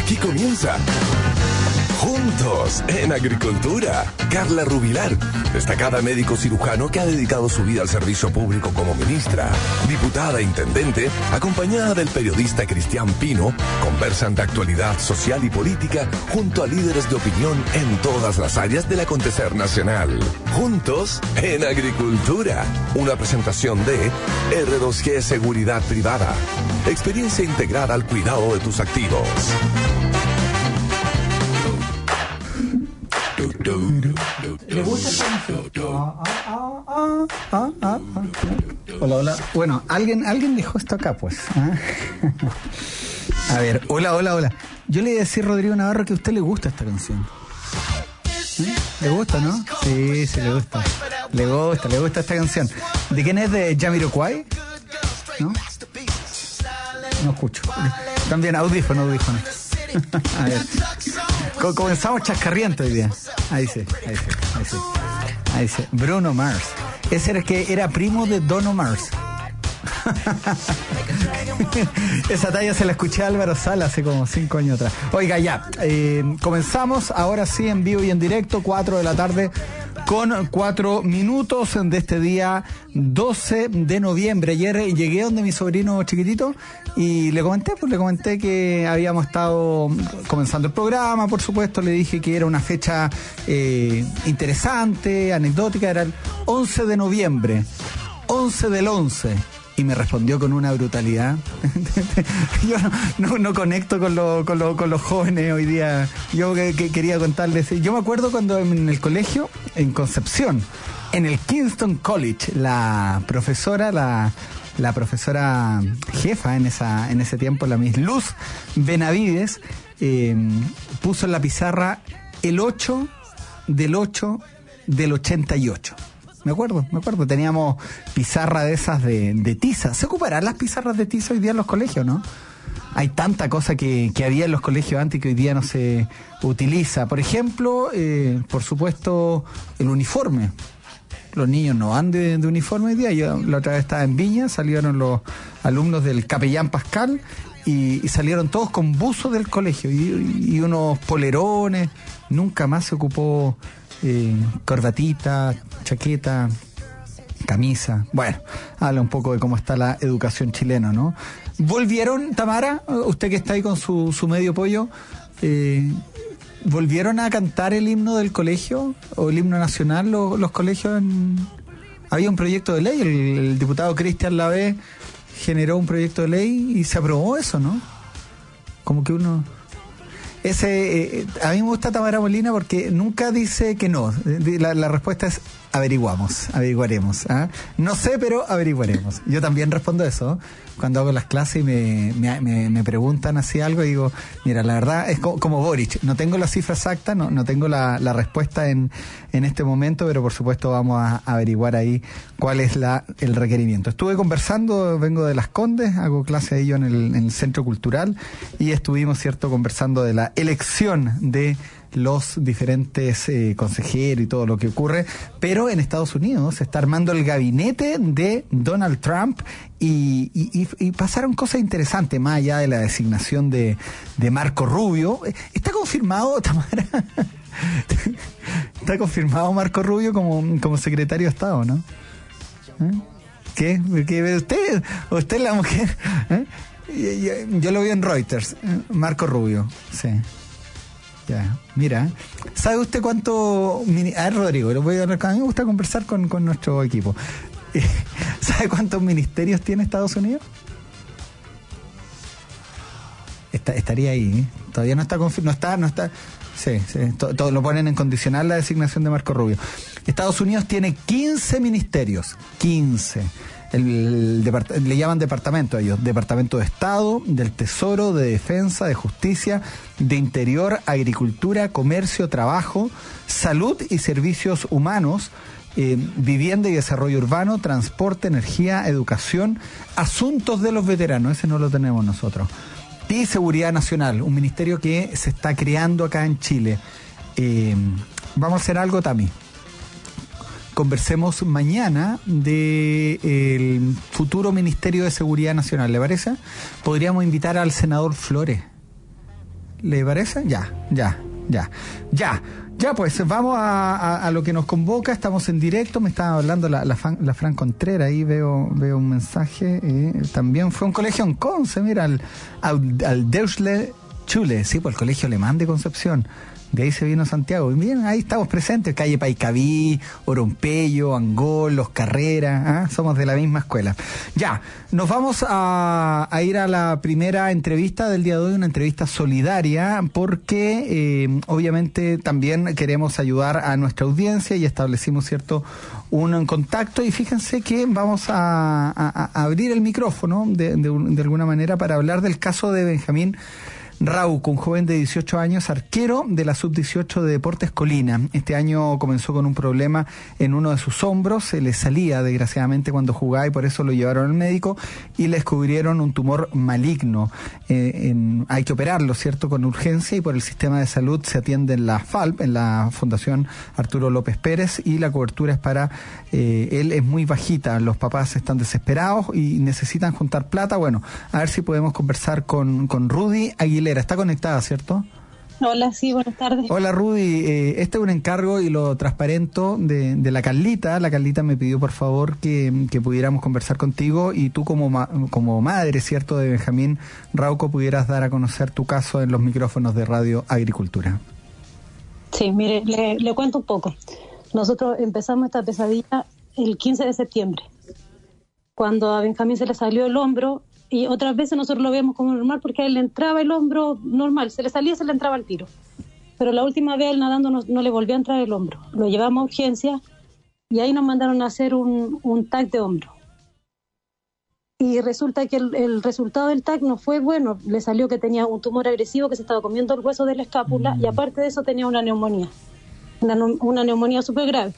Aquí comienza Juntos en Agricultura. Carla Rubilar, destacada médico cirujano que ha dedicado su vida al servicio público como ministra, diputada e intendente, acompañada del periodista Cristian Pino, conversan de actualidad social y política junto a líderes de opinión en todas las áreas del acontecer nacional. Juntos en Agricultura. Una presentación de R2G Seguridad Privada. Experiencia integrada al cuidado de tus activos. ¿Le gusta esta canción? Hola, hola. Bueno, alguien dejó esto acá, pues. A ver, hola. Yo le iba a decir a Rodrigo Navarro que a usted le gusta esta canción. ¿Le gusta, no? Sí, le gusta. Le gusta esta canción. ¿De quién es? ¿De Jamiroquai? ¿No? No escucho. También audífono. A ver. Comenzamos chascarriento hoy día. Ahí sí. Bruno Mars. Ese era el que era primo de Dono Mars. Esa talla se la escuché a Álvaro Sala hace como 5 años atrás. Oiga, ya. Comenzamos ahora sí en vivo y en directo, 4 de la tarde con 4 minutos de este día 12 de noviembre. Ayer llegué donde mi sobrino chiquitito y le comenté que habíamos estado comenzando el programa, por supuesto. Le dije que era una fecha interesante, anecdótica. Era el 11 de noviembre, 11 del 11. Y me respondió con una brutalidad. Yo no conecto con los jóvenes hoy día. Yo que quería contarles. Yo me acuerdo cuando en el colegio, en Concepción, en el Kingston College, la profesora jefa en ese tiempo, la Miss Luz Benavides, puso en la pizarra el 8 del 8 del 88. Me acuerdo, teníamos pizarra de esas de tiza. ¿Se ocuparán las pizarras de tiza hoy día en los colegios, no? Hay tanta cosa que había en los colegios antes que hoy día no se utiliza. Por ejemplo, por supuesto, el uniforme. Los niños no van de uniforme hoy día. Yo la otra vez estaba en Viña, salieron los alumnos del Capellán Pascal y salieron todos con buzos del colegio y unos polerones. Nunca más se ocupó corbatita, chaqueta, camisa. Bueno, habla un poco de cómo está la educación chilena, ¿no? ¿Volvieron, Tamara, usted que está ahí con su medio pollo, volvieron a cantar el himno del colegio o el himno nacional los colegios? Había un proyecto de ley, el diputado Cristian Lavé generó un proyecto de ley y se aprobó eso, ¿no? Como que uno... a mí me gusta Tamara Molina porque nunca dice que no. La respuesta es averiguaremos. No sé, pero averiguaremos. Yo también respondo eso. Cuando hago las clases y me preguntan así algo, digo, mira, la verdad es como Boric. No tengo la cifra exacta, no tengo la respuesta en este momento, pero por supuesto vamos a averiguar ahí cuál es el requerimiento. Estuve conversando, vengo de Las Condes, hago clase ahí yo en el Centro Cultural y estuvimos, conversando de la elección de los diferentes consejeros y todo lo que ocurre, pero en Estados Unidos se está armando el gabinete de Donald Trump y pasaron cosas interesantes, más allá de la designación de Marco Rubio. ¿Está confirmado, Tamara? ¿Está confirmado Marco Rubio como secretario de Estado, no? ¿Qué usted es la mujer? Yo lo vi en Reuters, Marco Rubio, sí. Ya, mira, ¿sabe usted cuánto... A ver, Rodrigo, a mí me gusta conversar con nuestro equipo. ¿Sabe cuántos ministerios tiene Estados Unidos? Estaría ahí, ¿eh? Todavía no está confirmado, no está... Sí, todo lo ponen en condicional la designación de Marco Rubio. Estados Unidos tiene 15 ministerios, 15. Le llaman departamento a ellos: Departamento de Estado, del Tesoro, de Defensa, de Justicia, de Interior, Agricultura, Comercio, Trabajo, Salud y Servicios Humanos, Vivienda y Desarrollo Urbano, Transporte, Energía, Educación, Asuntos de los Veteranos, ese no lo tenemos nosotros, y Seguridad Nacional, un ministerio que se está creando acá en Chile. Vamos a hacer algo, Tami. Conversemos mañana del futuro Ministerio de Seguridad Nacional, ¿le parece? Podríamos invitar al senador Flores. ¿Le parece? Ya, pues vamos a lo que nos convoca. Estamos en directo. Me estaba hablando la Fran Contreras. Ahí veo un mensaje. También fue un colegio en Conce, mira, al Deutsche Schule, sí, por el colegio alemán de Concepción. De ahí se vino Santiago. Y bien, ahí estamos presentes. Calle Paicaví, Orompeyo, Angol, Los Carreras. Somos de la misma escuela. Ya, nos vamos a ir a la primera entrevista del día de hoy, una entrevista solidaria, porque obviamente también queremos ayudar a nuestra audiencia y establecimos, ¿cierto?, un contacto. Y fíjense que vamos a abrir el micrófono de alguna manera para hablar del caso de Benjamín Rauco, un joven de 18 años, arquero de la Sub-18 de Deportes Colina. Este año comenzó con un problema en uno de sus hombros, se le salía desgraciadamente cuando jugaba y por eso lo llevaron al médico y le descubrieron un tumor maligno. Hay que operarlo, ¿cierto?, con urgencia, y por el sistema de salud se atiende en la FALP, en la Fundación Arturo López Pérez, y la cobertura es para él es muy bajita. Los papás están desesperados y necesitan juntar plata. Bueno, a ver si podemos conversar con Rudy Aguilera. Está conectada, ¿cierto? Hola, sí, buenas tardes. Hola, Rudy. Este es un encargo y lo transparento de la Carlita. La Carlita me pidió, por favor, que pudiéramos conversar contigo, y tú como madre, ¿cierto?, de Benjamín Rauco, pudieras dar a conocer tu caso en los micrófonos de Radio Agricultura. Sí, mire, le cuento un poco. Nosotros empezamos esta pesadilla el 15 de septiembre, cuando a Benjamín se le salió el hombro. Y otras veces nosotros lo vemos como normal porque a él le entraba el hombro normal, se le salía, se le entraba el tiro. Pero la última vez él nadando no le volvió a entrar el hombro. Lo llevamos a urgencia y ahí nos mandaron a hacer un TAC de hombro. Y resulta que el resultado del TAC no fue bueno. Le salió que tenía un tumor agresivo que se estaba comiendo el hueso de la escápula, y aparte de eso tenía una neumonía. Una neumonía súper grave.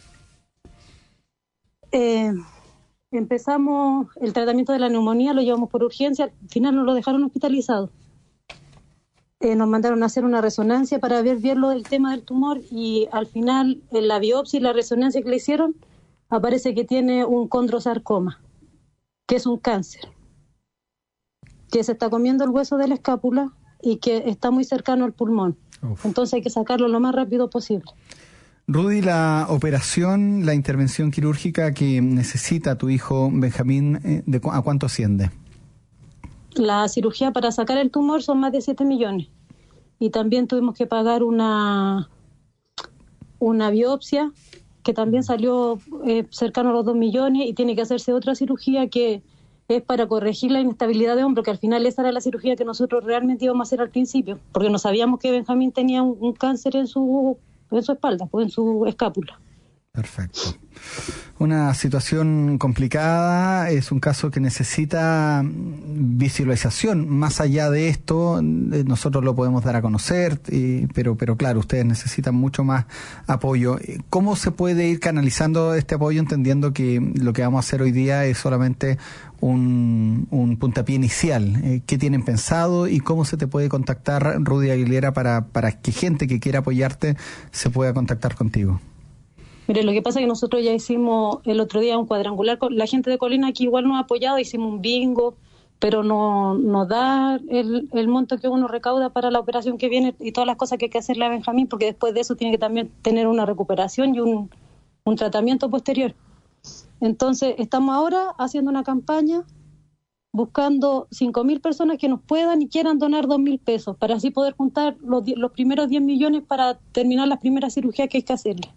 Empezamos el tratamiento de la neumonía, lo llevamos por urgencia, al final nos lo dejaron hospitalizado. Nos mandaron a hacer una resonancia para ver bien lo del tema del tumor, y al final en la biopsia y la resonancia que le hicieron aparece que tiene un condrosarcoma, que es un cáncer, que se está comiendo el hueso de la escápula y que está muy cercano al pulmón. Uf. Entonces hay que sacarlo lo más rápido posible. Rudy, la operación, la intervención quirúrgica que necesita tu hijo Benjamín, ¿a cuánto asciende? La cirugía para sacar el tumor son más de 7 millones. Y también tuvimos que pagar una biopsia que también salió cercano a los 2 millones, y tiene que hacerse otra cirugía que es para corregir la inestabilidad de hombro, que al final esa era la cirugía que nosotros realmente íbamos a hacer al principio, porque no sabíamos que Benjamín tenía un cáncer en su espalda, pues en su escápula. Perfecto. Una situación complicada, es un caso que necesita visualización. Más allá de esto, nosotros lo podemos dar a conocer, pero claro, ustedes necesitan mucho más apoyo. ¿Cómo se puede ir canalizando este apoyo, entendiendo que lo que vamos a hacer hoy día es solamente un puntapié inicial? ¿Qué tienen pensado y cómo se te puede contactar, Rudy Aguilera, para que gente que quiera apoyarte se pueda contactar contigo? Mire, lo que pasa es que nosotros ya hicimos el otro día un cuadrangular con la gente de Colina, que igual nos ha apoyado, hicimos un bingo, pero no da el monto que uno recauda para la operación que viene y todas las cosas que hay que hacerle a Benjamín, porque después de eso tiene que también tener una recuperación y un tratamiento posterior. Entonces estamos ahora haciendo una campaña buscando 5.000 personas que nos puedan y quieran donar 2.000 pesos, para así poder juntar los primeros 10 millones para terminar las primeras cirugías que hay que hacerle.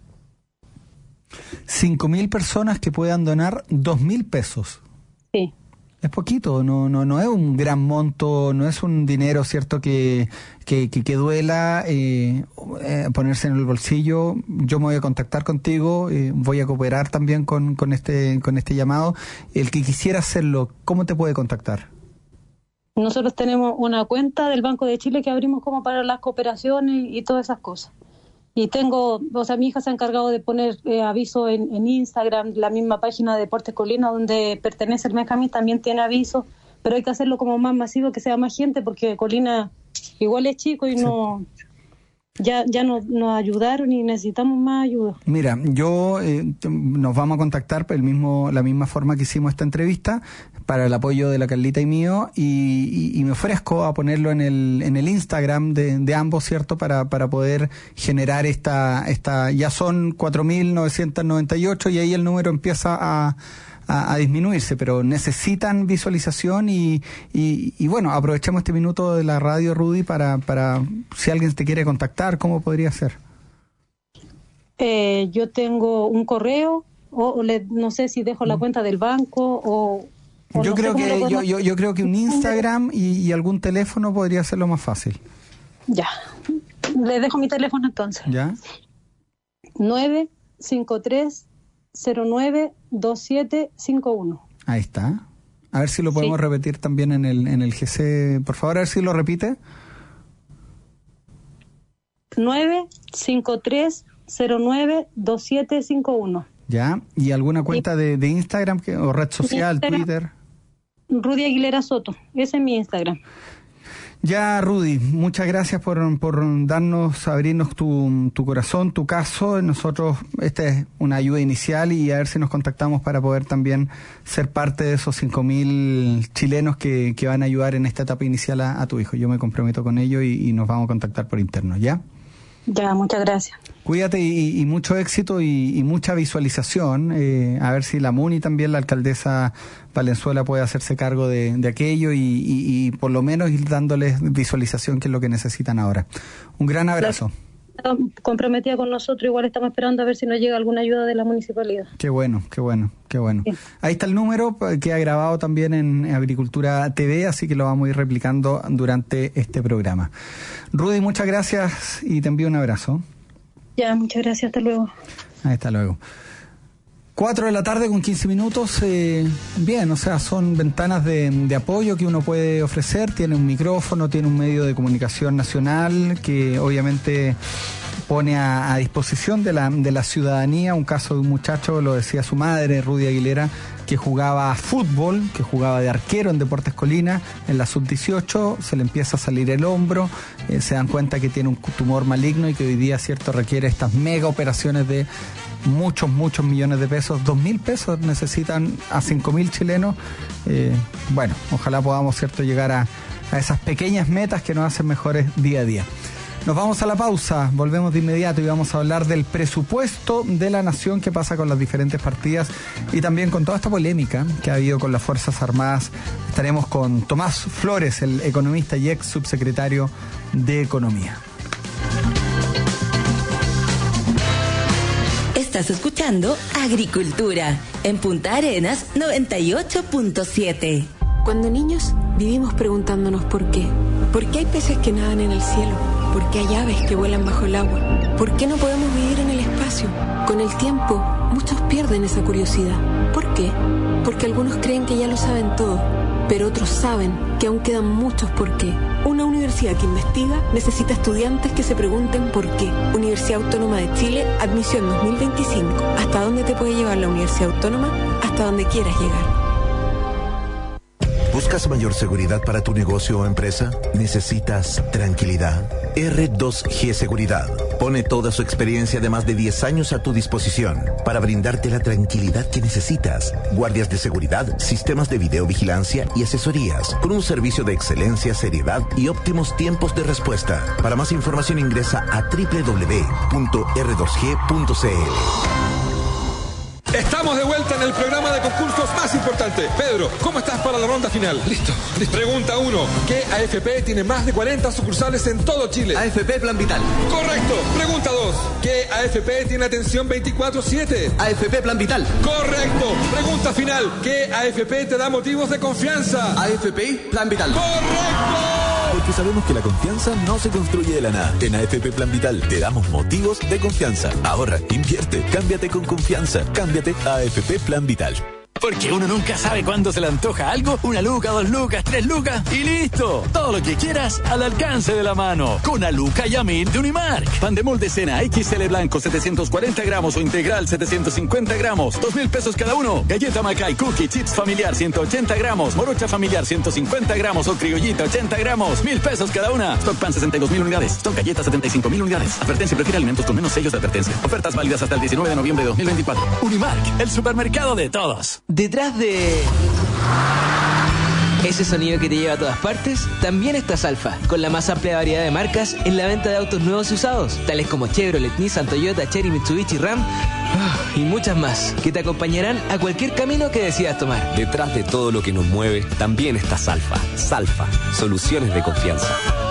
5.000 personas que puedan donar 2.000 pesos. Sí. Es poquito, no es un gran monto, no es un dinero, ¿cierto?, que duela ponerse en el bolsillo. Yo me voy a contactar contigo, voy a cooperar también con este llamado. El que quisiera hacerlo, ¿cómo te puede contactar? Nosotros tenemos una cuenta del Banco de Chile que abrimos como para las cooperaciones y todas esas cosas. Y mi hija se ha encargado de poner avisos en Instagram, la misma página de Deportes Colina donde pertenece el Benjamín también tiene avisos, pero hay que hacerlo como más masivo, que sea más gente, porque Colina igual es chico y Ya nos ayudaron y necesitamos más ayuda. Mira, nos vamos a contactar por la misma forma que hicimos esta entrevista, para el apoyo de la Carlita y mío, y me ofrezco a ponerlo en el Instagram de ambos, ¿cierto? Para poder generar esta ya son 4.998 y ahí el número empieza a disminuirse, pero necesitan visualización y bueno, aprovechemos este minuto de la radio, Rudy, para si alguien te quiere contactar, ¿cómo podría ser? Yo tengo un correo, no sé si dejo la cuenta del banco o yo no creo sé que yo creo que un Instagram y algún teléfono podría ser lo más fácil. Ya, le dejo mi teléfono entonces. ¿Ya? 953-092751. Ahí está. A ver si lo podemos repetir también en el GC. Por favor, a ver si lo repite. 953-092751. ¿Ya? ¿Y alguna cuenta de Instagram o red social, Twitter? Rudy Aguilera Soto. Ese es mi Instagram. Ya, Rudy, muchas gracias por abrirnos tu corazón, tu caso. Nosotros, esta es una ayuda inicial y a ver si nos contactamos para poder también ser parte de esos 5.000 chilenos que van a ayudar en esta etapa inicial a tu hijo. Yo me comprometo con ello y nos vamos a contactar por interno, ¿ya? Ya, muchas gracias. Cuídate y mucho éxito y mucha visualización. A ver si la MUNI también, la alcaldesa Valenzuela, puede hacerse cargo de aquello y por lo menos ir dándoles visualización, que es lo que necesitan ahora. Un gran abrazo. Comprometida con nosotros, igual estamos esperando a ver si nos llega alguna ayuda de la municipalidad. Qué bueno. Sí. Ahí está el número, que ha grabado también en Agricultura TV, así que lo vamos a ir replicando durante este programa. Rudy, muchas gracias y te envío un abrazo. Ya, muchas gracias, hasta luego. Hasta luego. 4 de la tarde con 15 minutos, bien, o sea, son ventanas de apoyo que uno puede ofrecer. Tiene un micrófono, tiene un medio de comunicación nacional que obviamente pone a disposición de la ciudadanía un caso de un muchacho, lo decía su madre, Rudy Aguilera, que jugaba fútbol, que jugaba de arquero en Deportes Colina, en la sub-18, se le empieza a salir el hombro, se dan cuenta que tiene un tumor maligno y que hoy día, cierto, requiere estas mega operaciones de muchos millones de pesos. 2.000 pesos necesitan a 5.000 chilenos. Bueno, ojalá podamos, cierto, llegar a esas pequeñas metas que nos hacen mejores día a día. Nos vamos a la pausa, volvemos de inmediato y vamos a hablar del presupuesto de la nación, qué pasa con las diferentes partidas y también con toda esta polémica que ha habido con las Fuerzas Armadas. Estaremos con Tomás Flores, el economista y ex subsecretario de Economía. Estás escuchando Agricultura en Punta Arenas 98.7. Cuando niños vivimos preguntándonos por qué. ¿Por qué hay peces que nadan en el cielo? ¿Por qué hay aves que vuelan bajo el agua? ¿Por qué no podemos vivir en el espacio? Con el tiempo, muchos pierden esa curiosidad. ¿Por qué? Porque algunos creen que ya lo saben todo, pero otros saben que aún quedan muchos por qué. Una universidad que investiga necesita estudiantes que se pregunten por qué. Universidad Autónoma de Chile, admisión 2025. ¿Hasta dónde te puede llevar la Universidad Autónoma? Hasta donde quieras llegar. ¿Buscas mayor seguridad para tu negocio o empresa? ¿Necesitas tranquilidad? R2G Seguridad pone toda su experiencia de más de 10 años a tu disposición para brindarte la tranquilidad que necesitas. Guardias de seguridad, sistemas de videovigilancia y asesorías con un servicio de excelencia, seriedad y óptimos tiempos de respuesta. Para más información ingresa a www.r2g.cl. Estamos de vuelta en el programa de concursos más importante. Pedro, ¿cómo estás para la ronda final? Listo. Pregunta 1. ¿Qué AFP tiene más de 40 sucursales en todo Chile? AFP Plan Vital. Correcto. Pregunta 2. ¿Qué AFP tiene atención 24/7? AFP Plan Vital. Correcto. Pregunta final. ¿Qué AFP te da motivos de confianza? AFP Plan Vital. ¡Correcto! Porque sabemos que la confianza no se construye de la nada. En AFP Plan Vital te damos motivos de confianza. Ahorra, invierte, cámbiate con confianza. Cámbiate a AFP Plan Vital. Porque uno nunca sabe cuándo se le antoja algo. 1 luca, 2 lucas, 3 lucas y listo. Todo lo que quieras al alcance de la mano. Con Aluca y Amil de Unimark. Pan de molde cena XL blanco 740 gramos o integral 750 gramos. 2,000 pesos cada uno. Galleta Macay Cookie Chips familiar 180 gramos. Morocha familiar 150 gramos o criollita 80 gramos. 1,000 pesos cada una. Stock Pan 62,000 unidades. Stock Galleta 75,000 unidades. Advertencia: prefiere alimentos con menos sellos de advertencia. Ofertas válidas hasta el 19 de noviembre de 2024. Unimark, el supermercado de todos. Detrás de ese sonido que te lleva a todas partes, también está Salfa, con la más amplia variedad de marcas en la venta de autos nuevos y usados, tales como Chevrolet, Nissan, Toyota, Chery, Mitsubishi, Ram y muchas más, que te acompañarán a cualquier camino que decidas tomar. Detrás de todo lo que nos mueve, también está Salfa. Salfa, soluciones de confianza.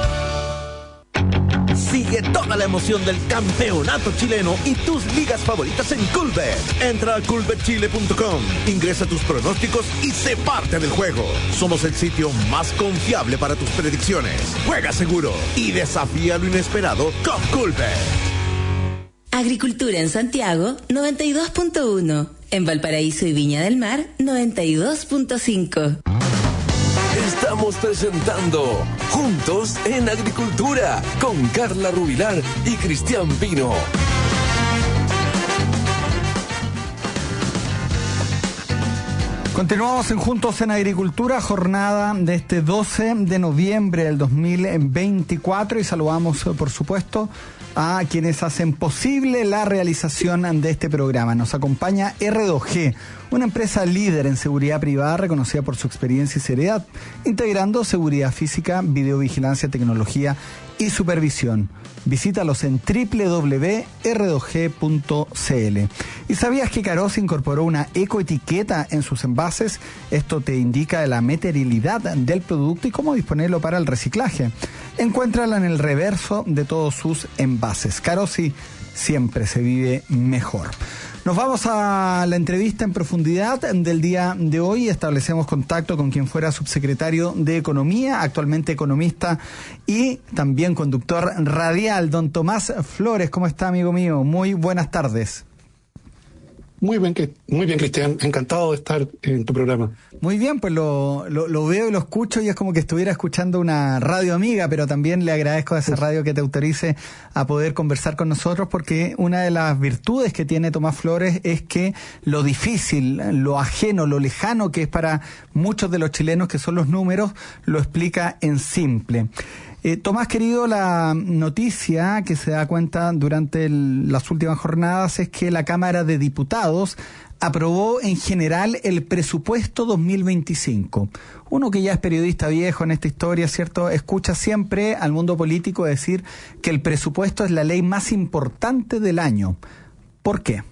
Sigue toda la emoción del campeonato chileno y tus ligas favoritas en Coolbet. Entra a coolbetchile.com, ingresa tus pronósticos y sé parte del juego. Somos el sitio más confiable para tus predicciones. Juega seguro y desafía lo inesperado con Coolbet. Agricultura en Santiago, 92.1. En Valparaíso y Viña del Mar, 92.5. Estamos presentando Juntos en Agricultura con Carla Rubilar y Cristian Pino. Continuamos en Juntos en Agricultura, jornada de este 12 de noviembre del 2024 y saludamos, por supuesto, a quienes hacen posible la realización de este programa. Nos acompaña R2G, una empresa líder en seguridad privada reconocida por su experiencia y seriedad, integrando seguridad física, videovigilancia, tecnología y supervisión. Visítalos en www.r2g.cl. ¿Y sabías que Carosa incorporó una ecoetiqueta en sus envases? Esto te indica la materialidad del producto y cómo disponerlo para el reciclaje. Encuéntrala en el reverso de todos sus envases. Carosi, siempre se vive mejor. Nos vamos a la entrevista en profundidad del día de hoy. Establecemos contacto con quien fuera subsecretario de Economía, actualmente economista y también conductor radial, don Tomás Flores. ¿Cómo está, amigo mío? Muy buenas tardes. Muy bien, Cristian. Encantado de estar en tu programa. Muy bien, pues lo veo y lo escucho y es como que estuviera escuchando una radio amiga, pero también le agradezco a esa radio que te autorice a poder conversar con nosotros, porque una de las virtudes que tiene Tomás Flores es que lo difícil, lo ajeno, lo lejano que es para muchos de los chilenos, que son los números, lo explica en simple. Tomás, querido, la noticia que se da cuenta durante las últimas jornadas es que la Cámara de Diputados aprobó en general el presupuesto 2025. Uno que ya es periodista viejo en esta historia, ¿cierto?, escucha siempre al mundo político decir que el presupuesto es la ley más importante del año. ¿Por qué?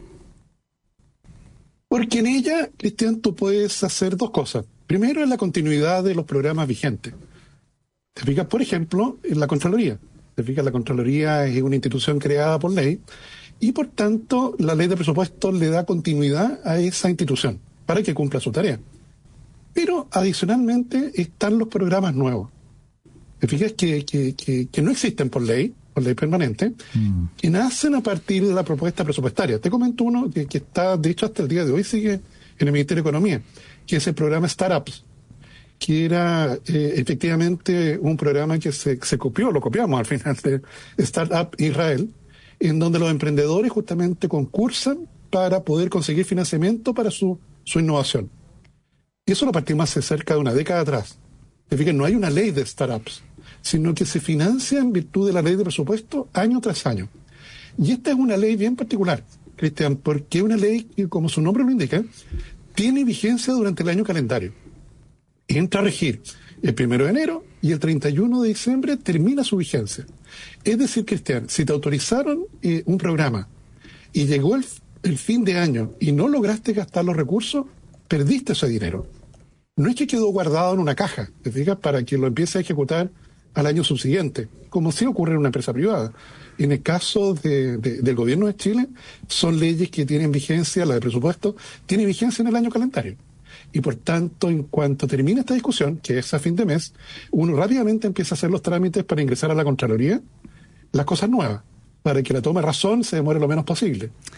Porque en ella, Cristian, tú puedes hacer dos cosas. Primero, es la continuidad de los programas vigentes. ¿Te fijas? Por ejemplo, en la Contraloría. ¿Te fijas? La Contraloría es una institución creada por ley y, por tanto, la ley de presupuesto le da continuidad a esa institución para que cumpla su tarea. Pero, adicionalmente, están los programas nuevos. ¿Te fijas? Que no existen por ley permanente, que nacen a partir de la propuesta presupuestaria. Te comento uno que está, de hecho, hasta el día de hoy sigue en el Ministerio de Economía, que es el programa Startups, que era efectivamente un programa que se copió, lo copiamos al final de Startup Israel, en donde los emprendedores justamente concursan para poder conseguir financiamiento para su innovación. Y eso lo partimos hace cerca de una década atrás. Fíjense, no hay una ley de startups, sino que se financia en virtud de la ley de presupuesto año tras año. Y esta es una ley bien particular, Cristian, porque es una ley que, como su nombre lo indica, tiene vigencia durante el año calendario. Entra a regir el 1 de enero y el 31 de diciembre termina su vigencia. Es decir, Cristian, si te autorizaron un programa y llegó el fin de año y no lograste gastar los recursos, perdiste ese dinero. No es que quedó guardado en una caja, ¿te fijas?, para que lo empiece a ejecutar al año subsiguiente, como sí ocurre en una empresa privada. En el caso del gobierno de Chile, son leyes que tienen vigencia, la de presupuesto, tiene vigencia en el año calendario. Y por tanto, en cuanto termine esta discusión, que es a fin de mes, uno rápidamente empieza a hacer los trámites para ingresar a la Contraloría las cosas nuevas, para que la toma de razón se demore lo menos posible.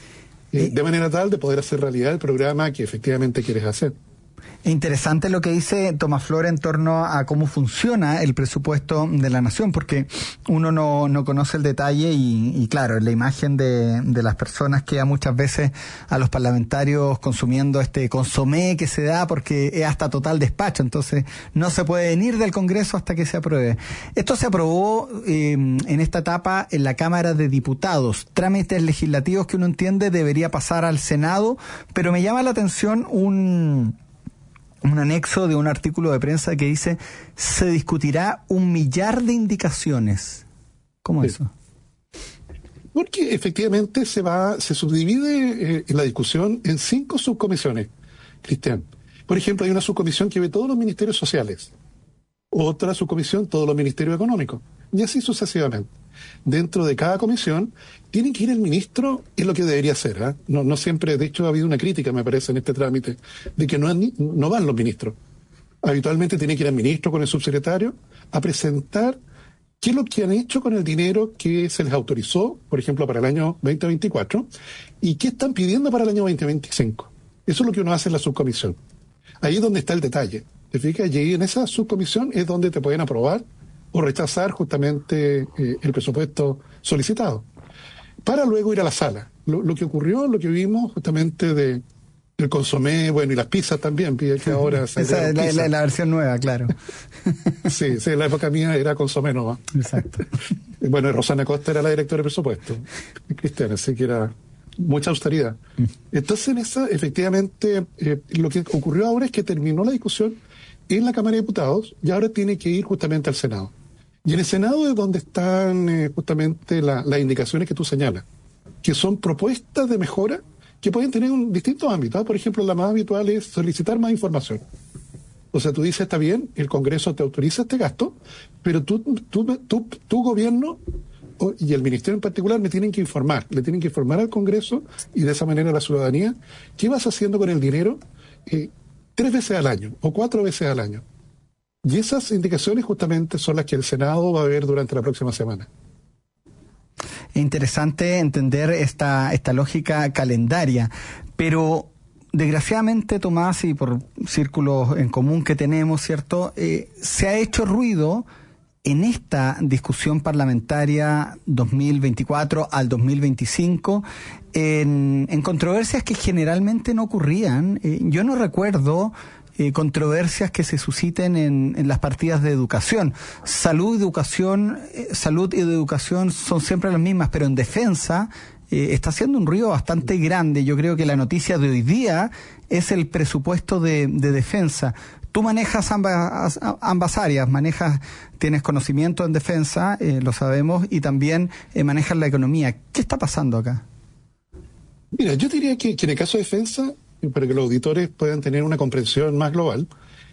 de manera tal de poder hacer realidad el programa que efectivamente quieres hacer. Interesante lo que dice Tomás Flores en torno a cómo funciona el presupuesto de la nación, porque uno no conoce el detalle y claro, la imagen de las personas queda muchas veces a los parlamentarios consumiendo este consomé que se da porque es hasta total despacho, entonces no se puede venir del Congreso hasta que se apruebe. Esto se aprobó en esta etapa en la Cámara de Diputados, trámites legislativos que uno entiende debería pasar al Senado, pero me llama la atención un anexo de un artículo de prensa que dice: se discutirá 1 millar de indicaciones. ¿Cómo es eso? Porque efectivamente se subdivide la discusión en 5 subcomisiones, Cristian. Por ejemplo, hay una subcomisión que ve todos los ministerios sociales, otra subcomisión todos los ministerios económicos, y así sucesivamente. Dentro de cada comisión tiene que ir el ministro, es lo que debería ser, ¿eh? No siempre, de hecho ha habido una crítica, me parece, en este trámite, de que no van los ministros. Habitualmente tiene que ir el ministro con el subsecretario a presentar qué es lo que han hecho con el dinero que se les autorizó, por ejemplo, para el año 2024, y qué están pidiendo para el año 2025. Eso es lo que uno hace en la subcomisión. Ahí es donde está el detalle. ¿Te fijas? Y ahí en esa subcomisión es donde te pueden aprobar o rechazar justamente el presupuesto solicitado, para luego ir a la sala. Lo que ocurrió, lo que vimos justamente del consomé, bueno, y las pizzas también, que ahora... Esa es la versión nueva, claro. Sí, en la época mía era consomé nomás. Exacto. Bueno, Rosana Costa era la directora de presupuesto, Cristian, así que era mucha austeridad. Entonces, en esa, efectivamente, lo que ocurrió ahora es que terminó la discusión en la Cámara de Diputados y ahora tiene que ir justamente al Senado. Y en el Senado es donde están justamente las indicaciones que tú señalas, que son propuestas de mejora que pueden tener distintos ámbitos. Por ejemplo, la más habitual es solicitar más información. O sea, tú dices, está bien, el Congreso te autoriza este gasto, pero tu gobierno y el Ministerio en particular le tienen que informar al Congreso y de esa manera a la ciudadanía qué vas haciendo con el dinero 3 veces al año o 4 veces al año. Y esas indicaciones justamente son las que el Senado va a ver durante la próxima semana. Es interesante entender esta lógica calendaria, pero desgraciadamente, Tomás, y por círculos en común que tenemos, ¿cierto? Se ha hecho ruido en esta discusión parlamentaria 2024 al 2025 en controversias que generalmente no ocurrían. Yo no recuerdo controversias que se susciten en las partidas de educación. Salud y educación son siempre las mismas, pero en defensa está haciendo un ruido bastante grande. Yo creo que la noticia de hoy día es el presupuesto de defensa. Tú manejas ambas áreas, tienes conocimiento en defensa, lo sabemos, y también manejas la economía. ¿Qué está pasando acá? Mira, yo diría que en el caso de defensa, para que los auditores puedan tener una comprensión más global,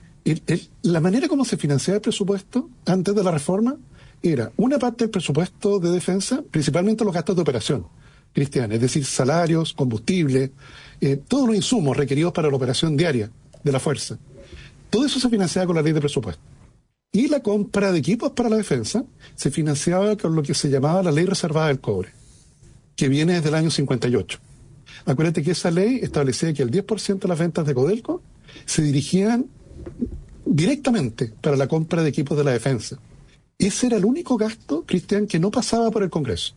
la manera como se financiaba el presupuesto antes de la reforma era una parte del presupuesto de defensa, principalmente los gastos de operación, Cristian, es decir, salarios, combustible, todos los insumos requeridos para la operación diaria de la fuerza. Todo eso se financiaba con la ley de presupuesto. Y la compra de equipos para la defensa se financiaba con lo que se llamaba la ley reservada del cobre, que viene desde el año 58. Acuérdate que esa ley establecía que el 10% de las ventas de Codelco se dirigían directamente para la compra de equipos de la defensa. Ese era el único gasto, Cristian, que no pasaba por el Congreso.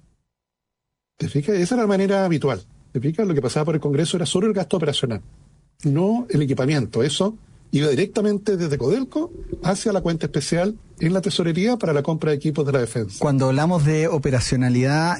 ¿Te fijas? Esa era la manera habitual. ¿Te fijas? Lo que pasaba por el Congreso era solo el gasto operacional, no el equipamiento. Eso iba directamente desde Codelco hacia la cuenta especial en la tesorería para la compra de equipos de la defensa. Cuando hablamos de operacionalidad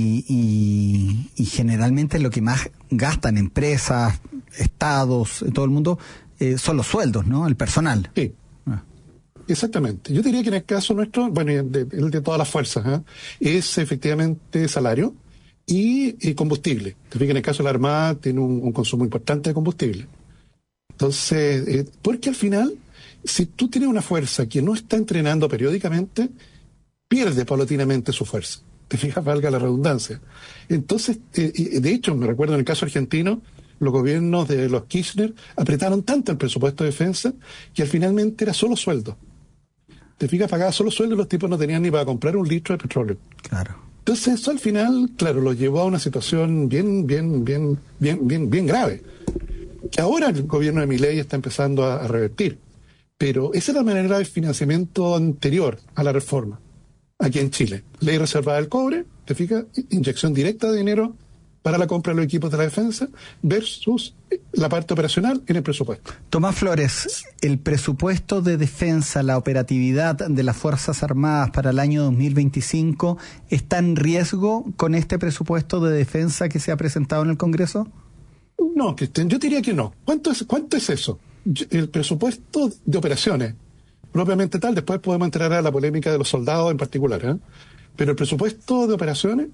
y generalmente lo que más gastan empresas, estados, todo el mundo, son los sueldos, ¿no? El personal. Sí. Exactamente. Yo diría que en el caso nuestro, bueno, el de todas las fuerzas, es efectivamente salario y combustible. Te fijas, en el caso de la Armada tiene un consumo importante de combustible. Entonces, porque al final, si tú tienes una fuerza que no está entrenando periódicamente, pierde paulatinamente su fuerza. Te fijas, valga la redundancia. Entonces, de hecho, me recuerdo en el caso argentino, los gobiernos de los Kirchner apretaron tanto el presupuesto de defensa que al finalmente era solo sueldo. Te fijas, pagaba solo sueldo y los tipos no tenían ni para comprar un litro de petróleo. Claro. Entonces eso al final, claro, lo llevó a una situación bien grave, que ahora el gobierno de Milei está empezando a revertir. Pero esa es la manera de financiamiento anterior a la reforma, aquí en Chile. Ley reservada del cobre, ¿te fijas? Inyección directa de dinero para la compra de los equipos de la defensa versus la parte operacional en el presupuesto. Tomás Flores, el presupuesto de defensa, la operatividad de las Fuerzas Armadas para el año 2025, ¿está en riesgo con este presupuesto de defensa que se ha presentado en el Congreso? No, Cristian, yo diría que no. ¿Cuánto es eso? El presupuesto de operaciones, propiamente tal, después podemos entrar a la polémica de los soldados en particular, ¿eh? Pero el presupuesto de operaciones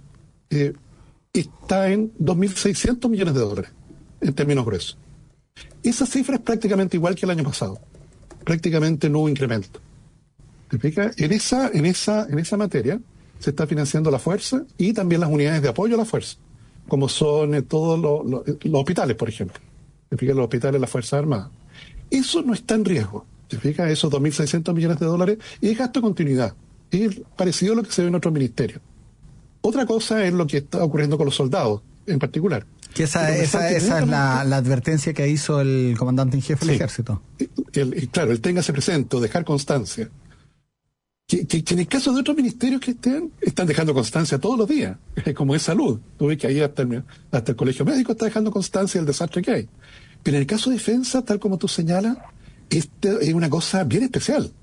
está en 2.600 millones de dólares, en términos gruesos. Esa cifra es prácticamente igual que el año pasado. Prácticamente no hubo incremento. ¿Te fijas? En esa materia se está financiando la fuerza y también las unidades de apoyo a la fuerza, como son todos los hospitales, por ejemplo. ¿Te fijas? Los hospitales de las Fuerzas Armadas. Eso no está en riesgo. ¿Te fijas? Esos 2.600 millones de dólares es gasto de continuidad. Es parecido a lo que se ve en otros ministerios. Otra cosa es lo que está ocurriendo con los soldados, en particular. Que esa es la advertencia que hizo el comandante en jefe del ejército. Claro, el téngase presente, dejar constancia. Que en el caso de otros ministerios que están dejando constancia todos los días, como es salud. Tú ves que ahí hasta el colegio médico está dejando constancia del desastre que hay. Pero en el caso de defensa, tal como tú señalas, es una cosa bien especial.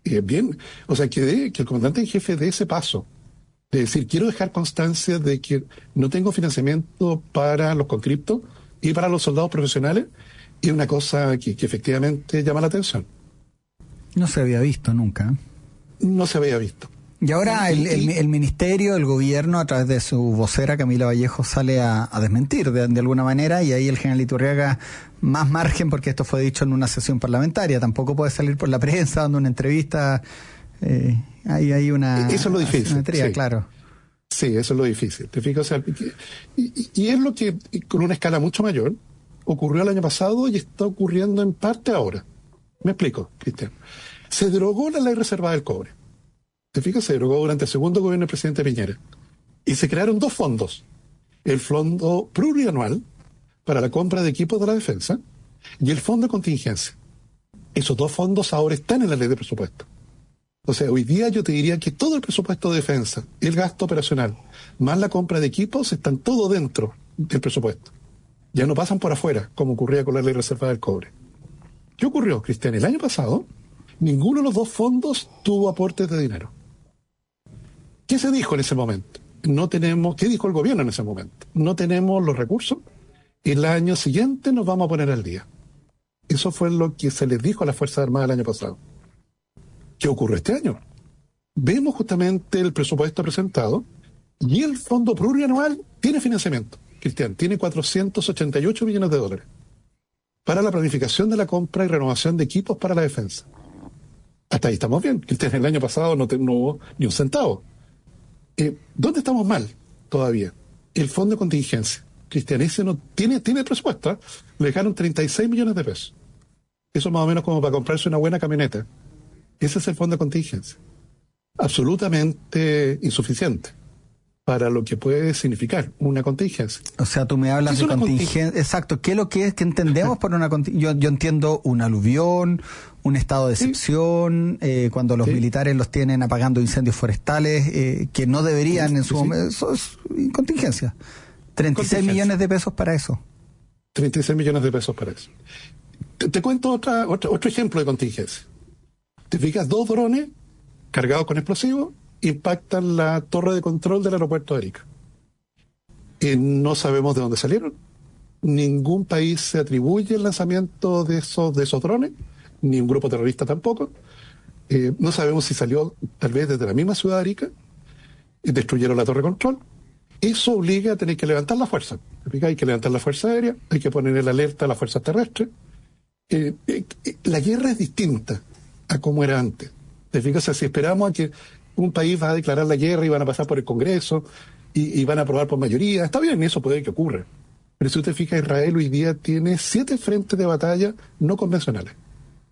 O sea, que el comandante en jefe dé ese paso. De decir, quiero dejar constancia de que no tengo financiamiento para los conscriptos y para los soldados profesionales, es una cosa que efectivamente llama la atención. No se había visto nunca. No se había visto. Y ahora el ministerio, el gobierno, a través de su vocera Camila Vallejo, sale a desmentir de alguna manera, y ahí el general Iturriaga más margen, porque esto fue dicho en una sesión parlamentaria, tampoco puede salir por la prensa dando una entrevista. Hay una... Eso es lo difícil. Sí. Claro. Sí, eso es lo difícil. ¿Te fijas? O sea, y es lo que, con una escala mucho mayor, ocurrió el año pasado y está ocurriendo en parte ahora. Me explico, Cristian. Se derogó la ley reservada del cobre. ¿Te fijas? Se derogó durante el segundo gobierno del presidente Piñera. Y se crearon dos fondos. El fondo plurianual para la compra de equipos de la defensa y el fondo de contingencia. Esos dos fondos ahora están en la ley de presupuesto. O sea, hoy día yo te diría que todo el presupuesto de defensa, el gasto operacional, más la compra de equipos, están todo dentro del presupuesto. Ya no pasan por afuera, como ocurría con la ley reservada del cobre. ¿Qué ocurrió, Cristian? El año pasado, ninguno de los dos fondos tuvo aportes de dinero. ¿Qué se dijo en ese momento? ¿Qué dijo el gobierno en ese momento? No tenemos los recursos. El año siguiente nos vamos a poner al día. Eso fue lo que se les dijo a las Fuerzas Armadas el año pasado. ¿Qué ocurre este año? Vemos justamente el presupuesto presentado y el fondo plurianual tiene financiamiento. Cristian, tiene 488 millones de dólares para la planificación de la compra y renovación de equipos para la defensa. Hasta ahí estamos bien. Cristian, el año pasado no hubo ni un centavo. ¿Dónde estamos mal todavía? El fondo de contingencia. Cristian, ese no tiene presupuesto, ¿eh? Le dejaron 36 millones de pesos. Eso más o menos como para comprarse una buena camioneta. Ese es el fondo de contingencia. Absolutamente insuficiente para lo que puede significar una contingencia. O sea, tú me hablas de contingencia. Exacto. ¿Qué es lo que entendemos por una contingencia? Yo entiendo un aluvión, un estado de excepción, cuando los militares los tienen apagando incendios forestales, que no deberían en su momento. Eso es contingencia. 36 millones de pesos para eso. 36 millones de pesos para eso. Te cuento otro ejemplo de contingencia. Te fijas, 2 drones cargados con explosivos impactan la torre de control del aeropuerto de Arica. No sabemos de dónde salieron. Ningún país se atribuye el lanzamiento de esos drones, ni un grupo terrorista tampoco. No sabemos si salió tal vez desde la misma ciudad de Arica. Destruyeron la torre de control. Eso obliga a tener que levantar la fuerza. Hay que levantar la fuerza aérea, hay que poner en alerta a las fuerzas terrestres. La guerra es distinta a como era antes. ¿Te fijas? O sea, si esperamos a que un país va a declarar la guerra y van a pasar por el Congreso y van a aprobar por mayoría, está bien, eso puede que ocurra. Pero si usted fija, Israel hoy día tiene 7 frentes de batalla no convencionales.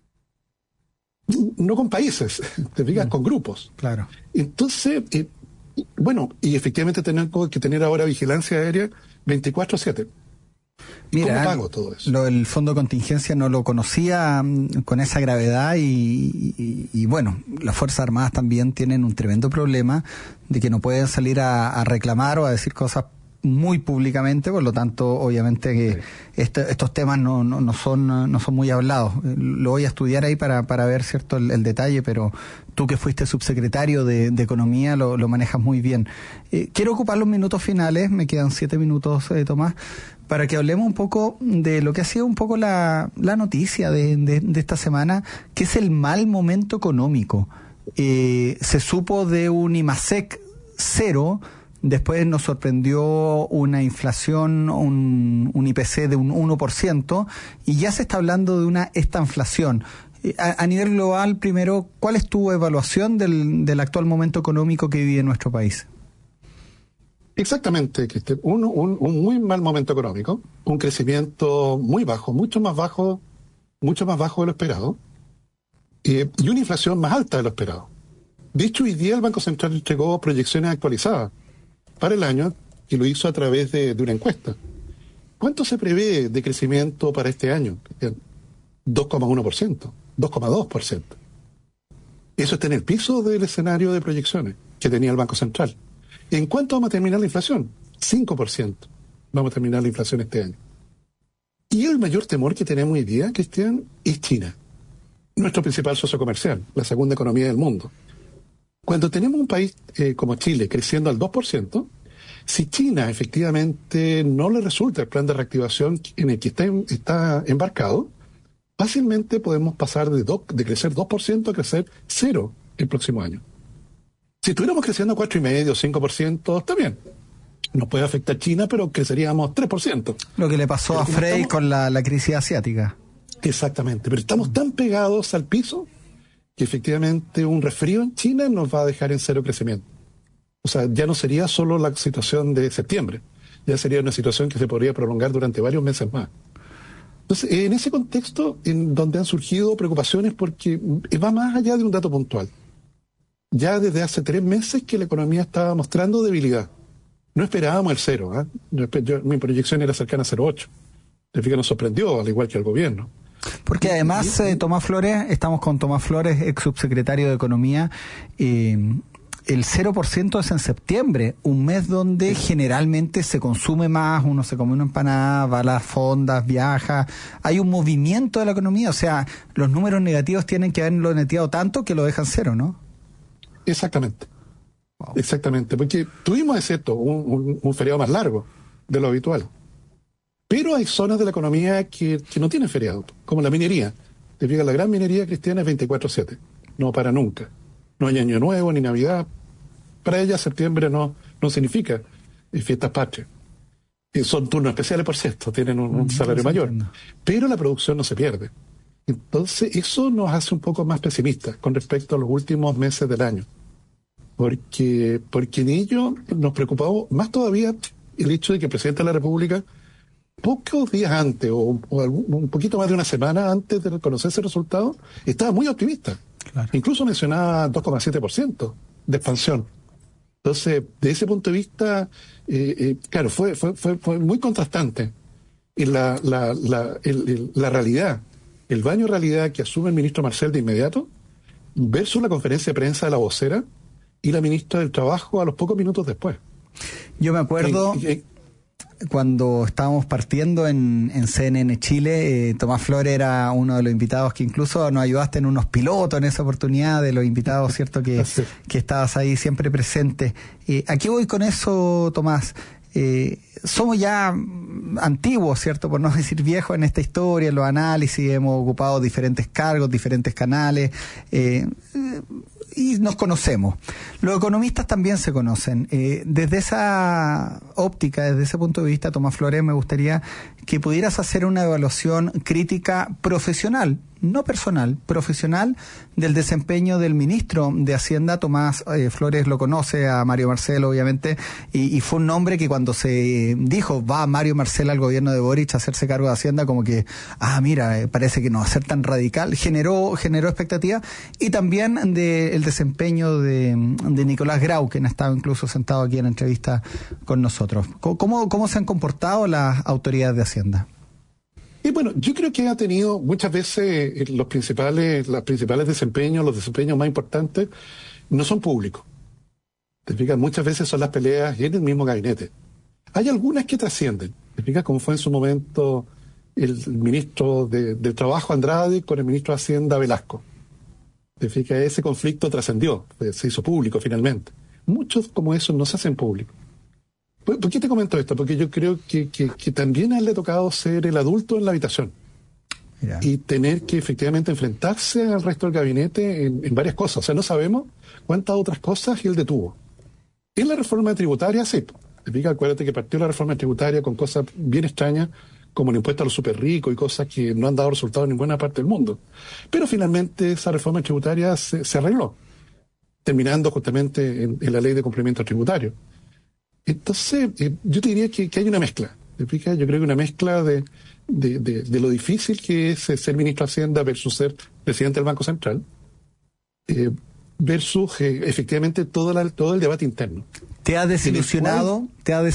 No con países, te fijas, con grupos. Claro. Entonces, Bueno, y efectivamente tenemos que tener ahora vigilancia aérea 24/7. Mira, ¿cómo pago todo eso? El fondo de contingencia no lo conocía con esa gravedad y bueno, las Fuerzas Armadas también tienen un tremendo problema de que no pueden salir a reclamar o a decir cosas muy públicamente, por lo tanto, obviamente que estos temas no son muy hablados. Lo voy a estudiar ahí para ver cierto el detalle, pero tú que fuiste subsecretario de Economía lo manejas muy bien. Quiero ocupar los minutos finales, me quedan 7 minutos, Tomás, para que hablemos un poco de lo que ha sido un poco la noticia de esta semana, que es el mal momento económico. Se supo de un IMASEC 0. Después nos sorprendió una inflación, un IPC de un 1%, y ya se está hablando de una estanflación. A nivel global, primero, ¿cuál es tu evaluación del actual momento económico que vive nuestro país? Exactamente, Cristian. Un muy mal momento económico, un crecimiento muy bajo, mucho más bajo de lo esperado, y una inflación más alta de lo esperado. De hecho, hoy día el Banco Central entregó proyecciones actualizadas para el año, y lo hizo a través de una encuesta. ¿Cuánto se prevé de crecimiento para este año? 2,1%, 2,2%. Eso está en el piso del escenario de proyecciones que tenía el Banco Central. ¿En cuánto vamos a terminar la inflación? 5% vamos a terminar la inflación este año. Y el mayor temor que tenemos hoy día, Cristian, es China, nuestro principal socio comercial, la segunda economía del mundo. Cuando tenemos un país como Chile creciendo al 2%, si China efectivamente no le resulta el plan de reactivación en el que está embarcado, fácilmente podemos pasar de crecer 2% a crecer 0% el próximo año. Si estuviéramos creciendo 4,5%, 5%, está bien. Nos puede afectar China, pero creceríamos 3%. Lo que le pasó a Frey con la crisis asiática. Exactamente, pero estamos tan pegados al piso que efectivamente un resfrío en China nos va a dejar en 0 crecimiento. O sea, ya no sería solo la situación de septiembre, ya sería una situación que se podría prolongar durante varios meses más. Entonces, en ese contexto, en donde han surgido preocupaciones, porque va más allá de un dato puntual. Ya desde hace 3 meses que la economía estaba mostrando debilidad. No esperábamos el 0, mi proyección era cercana a 0,8. Que nos sorprendió, al igual que al gobierno. Porque además, Tomás Flores, estamos con Tomás Flores, ex subsecretario de Economía, el 0% es en septiembre, un mes donde generalmente se consume más, uno se come una empanada, va a las fondas, viaja, hay un movimiento de la economía, o sea, los números negativos tienen que haberlo neteado tanto que lo dejan 0, ¿no? Exactamente. Wow. Exactamente, porque tuvimos, es cierto, un feriado más largo de lo habitual. Pero hay zonas de la economía que no tienen feriado, como la minería. Te fijas, la gran minería cristiana es 24/7, no para nunca. No hay año nuevo ni Navidad. Para ella septiembre no significa fiestas patrias. Son turnos especiales, por cierto, tienen un salario mayor. Pero la producción no se pierde. Entonces eso nos hace un poco más pesimistas con respecto a los últimos meses del año. Porque en ello nos preocupaba más todavía el hecho de que el presidente de la República, pocos días antes o un poquito más de una semana antes de conocer ese resultado, estaba muy optimista. Claro. Incluso mencionaba 2,7% de expansión. Entonces, de ese punto de vista, claro, fue muy contrastante la realidad, el baño de realidad que asume el ministro Marcel de inmediato versus la conferencia de prensa de la vocera y la ministra del Trabajo a los pocos minutos después. Yo me acuerdo cuando estábamos partiendo en CNN Chile, Tomás Flores era uno de los invitados que incluso nos ayudaste en unos pilotos en esa oportunidad, de los invitados, ¿cierto? Que estabas ahí siempre presente. ¿A qué voy con eso, Tomás? Somos ya antiguos, ¿cierto? Por no decir viejos en esta historia, en los análisis, hemos ocupado diferentes cargos, diferentes canales, y nos conocemos. Los economistas también se conocen. Desde esa óptica, desde ese punto de vista, Tomás Flores, me gustaría que pudieras hacer una evaluación crítica profesional, no personal, profesional, del desempeño del ministro de Hacienda. Tomás Flores lo conoce, a Mario Marcel obviamente, y fue un nombre que cuando se dijo va Mario Marcel al gobierno de Boric a hacerse cargo de Hacienda, como que, mira, parece que no va a ser tan radical, generó expectativa, y también del desempeño de Nicolás Grau, quien ha estado incluso sentado aquí en entrevista con nosotros. ¿Cómo se han comportado las autoridades de Hacienda? Y bueno, yo creo que ha tenido muchas veces los principales desempeños, los desempeños más importantes, no son públicos. ¿Te fijas? Muchas veces son las peleas en el mismo gabinete. Hay algunas que trascienden. ¿Te fijas? Como fue en su momento el ministro de Trabajo Andrade con el ministro de Hacienda Velasco. ¿Te fijas? Ese conflicto trascendió, se hizo público finalmente. Muchos como esos no se hacen públicos. ¿Por qué te comento esto? Porque yo creo que también a él le ha tocado ser el adulto en la habitación. Mira. Y tener que efectivamente enfrentarse al resto del gabinete en varias cosas. O sea, no sabemos cuántas otras cosas él detuvo. En la reforma tributaria, sí. ¿Te fijas? Acuérdate que partió la reforma tributaria con cosas bien extrañas, como el impuesto a los super ricos y cosas que no han dado resultados en ninguna parte del mundo. Pero finalmente esa reforma tributaria se arregló, terminando justamente en la ley de complemento tributario. Entonces, yo te diría que hay una mezcla. ¿Te fijas? Yo creo que una mezcla de lo difícil que es ser ministro de Hacienda versus ser presidente del Banco Central, versus efectivamente todo el debate interno. ¿Te ha desilusionado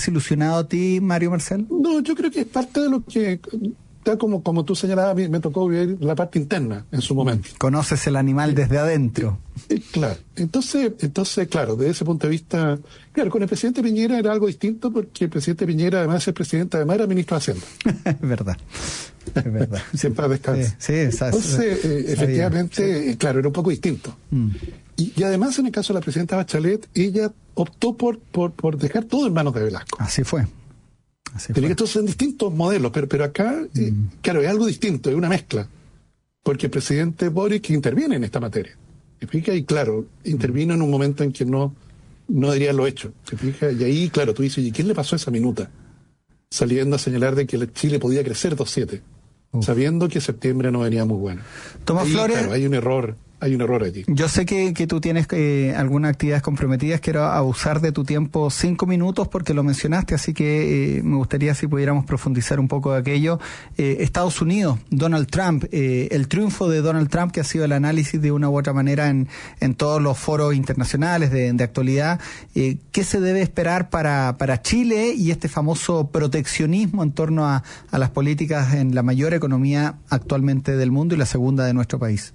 a ti, Mario Marcel? No, yo creo que es parte de lo que, tal como tú señalabas, a mí me tocó vivir la parte interna en su momento. Conoces el animal desde adentro. Claro. Entonces, claro, desde ese punto de vista, claro, con el presidente Piñera era algo distinto, porque el presidente Piñera, además de ser presidente, además era ministro de Hacienda. Es verdad. Siempre descansa. Sí, entonces, efectivamente, claro, era un poco distinto. Y además, en el caso de la presidenta Bachelet, ella optó por dejar todo en manos de Velasco. Así fue. Entonces son distintos modelos, pero acá, claro, es algo distinto, es una mezcla. Porque el presidente Boric interviene en esta materia. ¿Se fija? Y claro, intervino en un momento en que no debería haberlo hecho. ¿Se fija? Y ahí, claro, tú dices, ¿y quién le pasó esa minuta? Saliendo a señalar de que Chile podía crecer 2.7, sabiendo que septiembre no venía muy bueno. Tomás Flores, claro, hay un error allí. Yo sé que tú tienes algunas actividades comprometidas. Quiero abusar de tu tiempo 5 minutos porque lo mencionaste, así que me gustaría si pudiéramos profundizar un poco de aquello. Estados Unidos, Donald Trump, el triunfo de Donald Trump, que ha sido el análisis de una u otra manera en todos los foros internacionales de actualidad. ¿Qué se debe esperar para Chile y este famoso proteccionismo en torno a las políticas en la mayor economía actualmente del mundo y la segunda de nuestro país?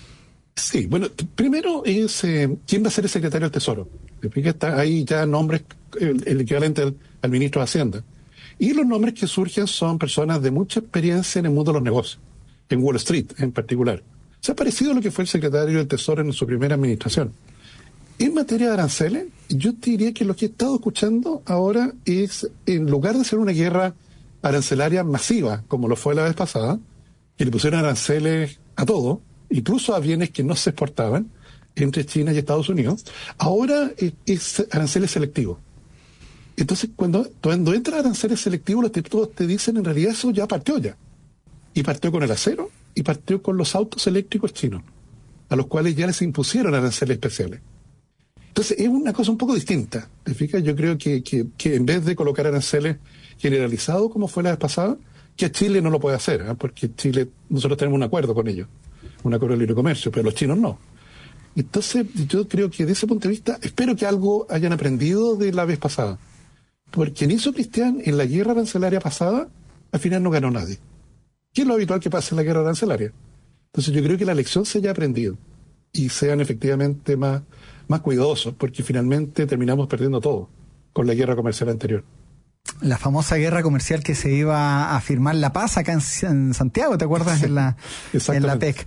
Sí, bueno, primero es quién va a ser el secretario del Tesoro. Hay ya nombres, el equivalente al ministro de Hacienda. Y los nombres que surgen son personas de mucha experiencia en el mundo de los negocios, en Wall Street en particular. Se ha parecido a lo que fue el secretario del Tesoro en su primera administración. En materia de aranceles, yo te diría que lo que he estado escuchando ahora es, en lugar de hacer una guerra arancelaria masiva, como lo fue la vez pasada, que le pusieron aranceles a todo, incluso a bienes que no se exportaban entre China y Estados Unidos, ahora es aranceles selectivos. Entonces, cuando entra aranceles selectivos, los tipos te dicen, en realidad eso ya partió ya. Y partió con el acero, y partió con los autos eléctricos chinos, a los cuales ya les impusieron aranceles especiales. Entonces, es una cosa un poco distinta. ¿Te fijas? Yo creo que en vez de colocar aranceles generalizados, como fue la vez pasada, que Chile no lo puede hacer, porque Chile, nosotros tenemos un acuerdo con ellos, un acuerdo de libre comercio, pero los chinos no. Entonces, yo creo que desde ese punto de vista, espero que algo hayan aprendido de la vez pasada. Porque en eso, Cristian, en la guerra arancelaria pasada, al final no ganó nadie. ¿Qué es lo habitual que pasa en la guerra arancelaria? Entonces, yo creo que la lección se haya aprendido y sean efectivamente más cuidadosos, porque finalmente terminamos perdiendo todo con la guerra comercial anterior. La famosa guerra comercial que se iba a firmar la paz acá en Santiago, ¿te acuerdas? Sí, en la PEC.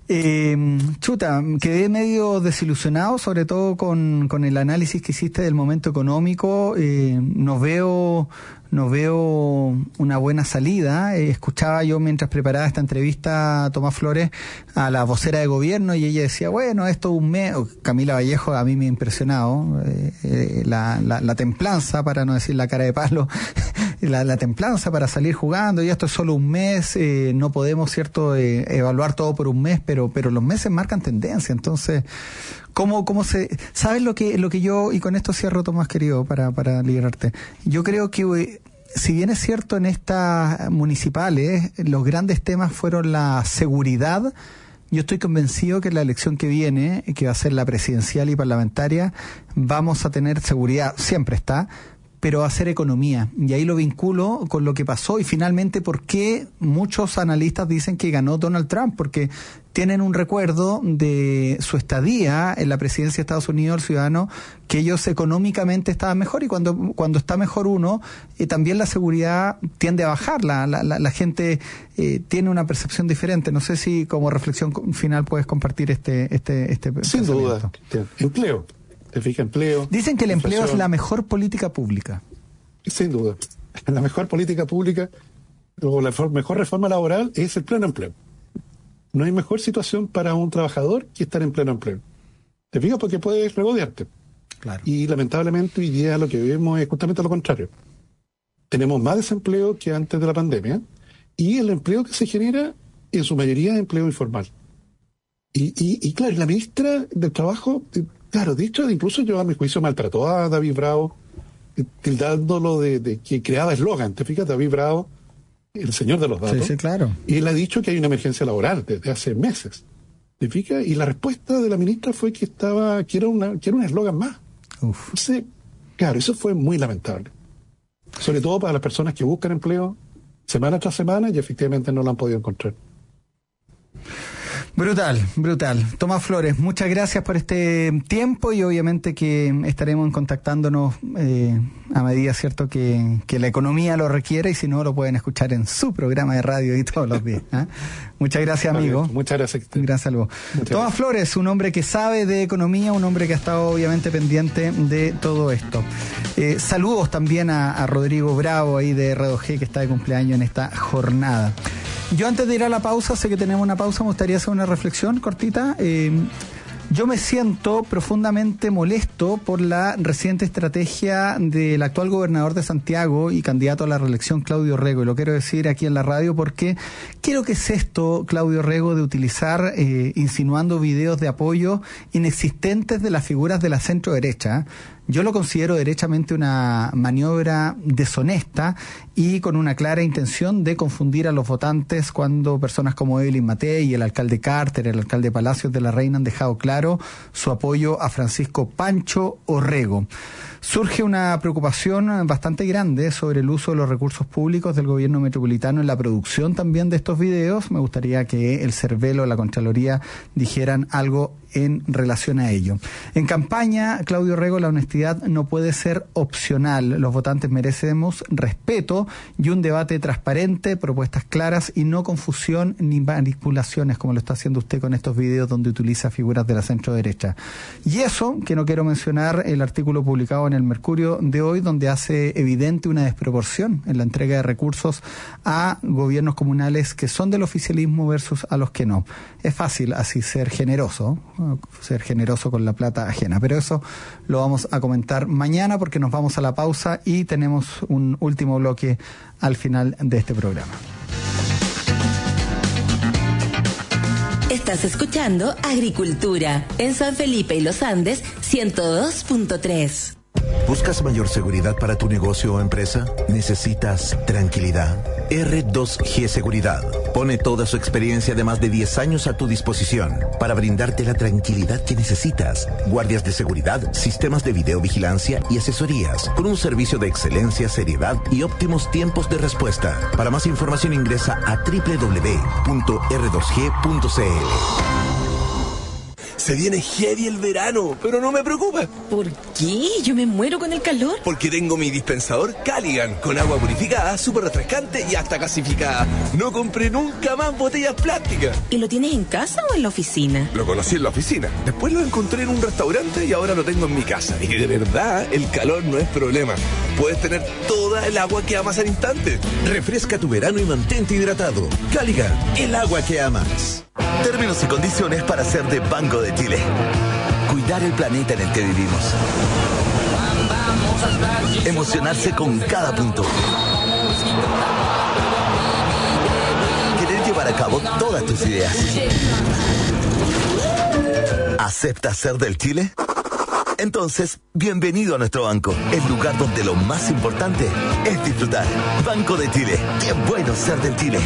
Quedé medio desilusionado, sobre todo con el análisis que hiciste del momento económico. No veo una buena salida. Escuchaba yo mientras preparaba esta entrevista a Tomás Flores, a la vocera de gobierno, y ella decía, bueno, esto es un mes. Camila Vallejo a mí me ha impresionado la templanza, para no decir la cara de palo, la templanza para salir jugando, y esto es solo un mes, no podemos, ¿cierto?, evaluar todo por un mes, pero los meses marcan tendencia. Entonces, ¿cómo se...? ¿Sabes lo que yo, y con esto cierro, Tomás, querido, para liberarte? Yo creo que, si bien es cierto, en estas municipales los grandes temas fueron la seguridad, yo estoy convencido que en la elección que viene, que va a ser la presidencial y parlamentaria, vamos a tener seguridad, siempre está, pero va a ser economía. Y ahí lo vinculo con lo que pasó y finalmente por qué muchos analistas dicen que ganó Donald Trump, porque tienen un recuerdo de su estadía en la presidencia de Estados Unidos, el ciudadano, que ellos económicamente estaban mejor, y cuando está mejor uno, también la seguridad tiende a bajar, la gente tiene una percepción diferente. No sé si como reflexión final puedes compartir este Sin duda. Empleo. ¿Te fijas? Empleo. Dicen que el empleo es la mejor política pública. Sin duda. La mejor política pública o la mejor reforma laboral es el pleno empleo. No hay mejor situación para un trabajador que estar en pleno empleo. ¿Te fijas? Porque puedes regodearte. Claro. Y lamentablemente hoy día lo que vemos es justamente lo contrario. Tenemos más desempleo que antes de la pandemia, y el empleo que se genera en su mayoría es empleo informal. Y claro, la ministra del Trabajo, claro, de hecho, incluso yo a mi juicio maltrató a David Bravo, tildándolo de que creaba eslogan. ¿Te fijas? David Bravo, el señor de los datos. Sí, claro. Y él ha dicho que hay una emergencia laboral desde hace meses. ¿Te fijas? Y la respuesta de la ministra fue que era un eslogan más. Uf. Entonces, claro, eso fue muy lamentable. Sobre todo para las personas que buscan empleo semana tras semana y efectivamente no lo han podido encontrar. Brutal. Tomás Flores, muchas gracias por este tiempo, y obviamente que estaremos contactándonos a medida, cierto, que la economía lo requiere, y si no, lo pueden escuchar en su programa de radio y todos los días. Muchas gracias, amigo. Muchas gracias. Gracias a vos. Tomás Flores, un hombre que sabe de economía, un hombre que ha estado obviamente pendiente de todo esto. Saludos también a Rodrigo Bravo ahí de R2G, que está de cumpleaños en esta jornada. Yo, antes de ir a la pausa, sé que tenemos una pausa, me gustaría hacer una reflexión cortita. Yo me siento profundamente molesto por la reciente estrategia del actual gobernador de Santiago y candidato a la reelección, Claudio Rego, y lo quiero decir aquí en la radio porque creo que es esto, Claudio Rego, de utilizar, insinuando videos de apoyo inexistentes de las figuras de la centro derecha. Yo lo considero derechamente una maniobra deshonesta y con una clara intención de confundir a los votantes, cuando personas como Evelyn Matei y el alcalde Carter, el alcalde Palacios de la Reina, han dejado claro su apoyo a Francisco Pancho Orrego. Surge una preocupación bastante grande sobre el uso de los recursos públicos del gobierno metropolitano en la producción también de estos videos. Me gustaría que el Cervelo, la Contraloría, dijeran algo en relación a ello. En campaña, Claudio Rego, la honestidad no puede ser opcional. Los votantes merecemos respeto y un debate transparente, propuestas claras y no confusión ni manipulaciones, como lo está haciendo usted con estos videos donde utiliza figuras de la centro derecha. Y eso, que no quiero mencionar el artículo publicado en el Mercurio de hoy, donde hace evidente una desproporción en la entrega de recursos a gobiernos comunales que son del oficialismo versus a los que no. Es fácil así ser generoso con la plata ajena, pero eso lo vamos a comentar mañana, porque nos vamos a la pausa y tenemos un último bloque al final de este programa. Estás escuchando Agricultura en San Felipe y Los Andes 102.3. ¿Buscas mayor seguridad para tu negocio o empresa? ¿Necesitas tranquilidad? R2G Seguridad pone toda su experiencia de más de 10 años a tu disposición para brindarte la tranquilidad que necesitas. Guardias de seguridad, sistemas de videovigilancia y asesorías con un servicio de excelencia, seriedad y óptimos tiempos de respuesta. Para más información ingresa a www.r2g.cl. Se viene heavy el verano, pero no me preocupa. ¿Por qué? Yo me muero con el calor. Porque tengo mi dispensador Caligan, con agua purificada, súper refrescante y hasta gasificada. No compré nunca más botellas plásticas. ¿Y lo tienes en casa o en la oficina? Lo conocí en la oficina, después lo encontré en un restaurante y ahora lo tengo en mi casa. Y de verdad, el calor no es problema. Puedes tener toda el agua que amas al instante. Refresca tu verano y mantente hidratado. Caligan, el agua que amas. Términos y condiciones para ser de Banco de Chile. Cuidar el planeta en el que vivimos. Vamos hasta allí. Emocionarse con cada punto. Querer llevar a cabo todas tus ideas. ¿Aceptas ser del Chile? Entonces, bienvenido a nuestro banco, el lugar donde lo más importante es disfrutar. Banco de Chile. ¡Qué bueno ser del Chile!